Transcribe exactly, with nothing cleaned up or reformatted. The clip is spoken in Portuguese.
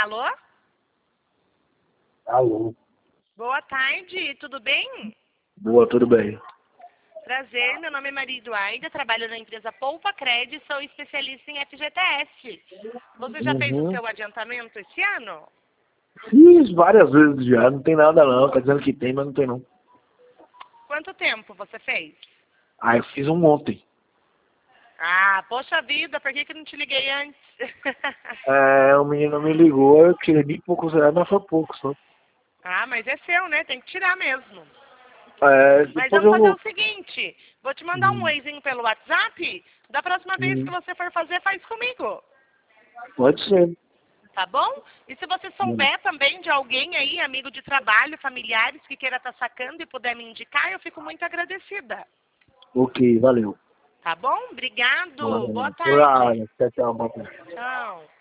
Alô? Alô. Boa tarde, tudo bem? Boa, tudo bem. Prazer, meu nome é Maria Eduarda, trabalho na empresa Poupa Cred e sou especialista em F G T S. Você já fez o Uhum. seu adiantamento esse ano? Fiz várias vezes já, não tem nada não. Tá dizendo que tem, mas não tem não. Quanto tempo você fez? Ah, eu fiz um ontem. Ah, poxa vida, por que, que não te liguei antes? É, o menino me ligou, eu tirei bem poucos reais, mas foi pouco só. Ah, mas é seu, né? Tem que tirar mesmo. É, Mas depois vamos eu fazer vou... o seguinte, vou te mandar um Hum, oizinho pelo WhatsApp, da próxima vez que hum, você for fazer, faz comigo. pode ser. Tá bom? E se você Hum, souber também de alguém aí, amigo de trabalho, familiares, que queira estar sacando e puder me indicar, eu fico muito agradecida. Ok, valeu. Tá bom? Obrigado. Boa Valeu. tarde. Tchau, tchau, boa tarde. Tchau.